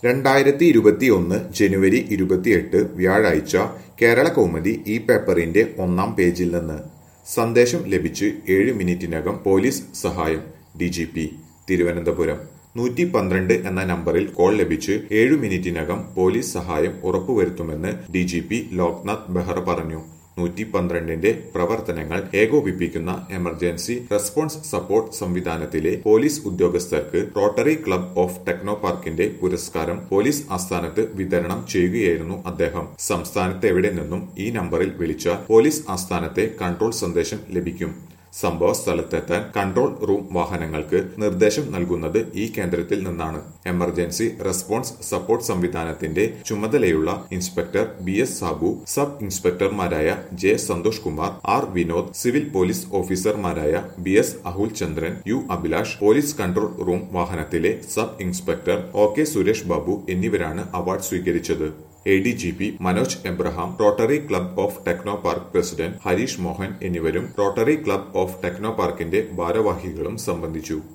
2021 ജനുവരി 28 വ്യാഴാഴ്ച കേരള കൗമുദി ഈ പേപ്പറിന്റെ ഒന്നാം പേജിൽ നിന്ന് സന്ദേശം ലഭിച്ച് 7 മിനിറ്റിനകം പോലീസ് സഹായം DGP തിരുവനന്തപുരം 112 എന്ന നമ്പറിൽ കോൾ ലഭിച്ച് 7 മിനിറ്റിനകം പോലീസ് സഹായം ഉറപ്പുവരുത്തുമെന്ന് DGP ലോക്നാഥ് ബെഹ്റ പറഞ്ഞു. 112ന്റെ പ്രവർത്തനങ്ങൾ ഏകോപിപ്പിക്കുന്ന എമർജൻസി റെസ്പോൺസ് സപ്പോർട്ട് സംവിധാനത്തിലെ പോലീസ് ഉദ്യോഗസ്ഥർക്ക് റോട്ടറി ക്ലബ് ഓഫ് ടെക്നോപാർക്കിന്റെ പുരസ്കാരം പോലീസ് ആസ്ഥാനത്ത് വിതരണം ചെയ്യുകയായിരുന്നു അദ്ദേഹം. സംസ്ഥാനത്തെവിടെ നിന്നും ഈ നമ്പറിൽ വിളിച്ചാൽ പോലീസ് ആസ്ഥാനത്തെ കൺട്രോൾ സന്ദേശം ലഭിക്കും. സംഭവ സ്ഥലത്തെത്താൻ കൺട്രോൾ റൂം വാഹനങ്ങൾക്ക് നിർദ്ദേശം നൽകുന്നത് ഈ കേന്ദ്രത്തിൽ നിന്നാണ്. എമർജൻസി റെസ്പോൺസ് സപ്പോർട്ട് സംവിധാനത്തിന്റെ ചുമതലയുള്ള ഇൻസ്പെക്ടർ BS സാബു, സബ് ഇൻസ്പെക്ടർമാരായ J Santhosh Kumar, R Vinod, civil police ഓഫീസർമാരായ BS Ahul Chandran, U Abhilash, police control room വാഹനത്തിലെ sub inspector OK Suresh Babu എന്നിവരാണ് അവാർഡ് സ്വീകരിച്ചത്. ADGP Manoj Abraham, rotary club of Technopark president Harish Mohan എന്നിവരും റോട്ടറി ക്ലബ് ഓഫ് ടെക്നോപാർക്കിന്റെ ഭാരവാഹികളും സംബന്ധിച്ചു.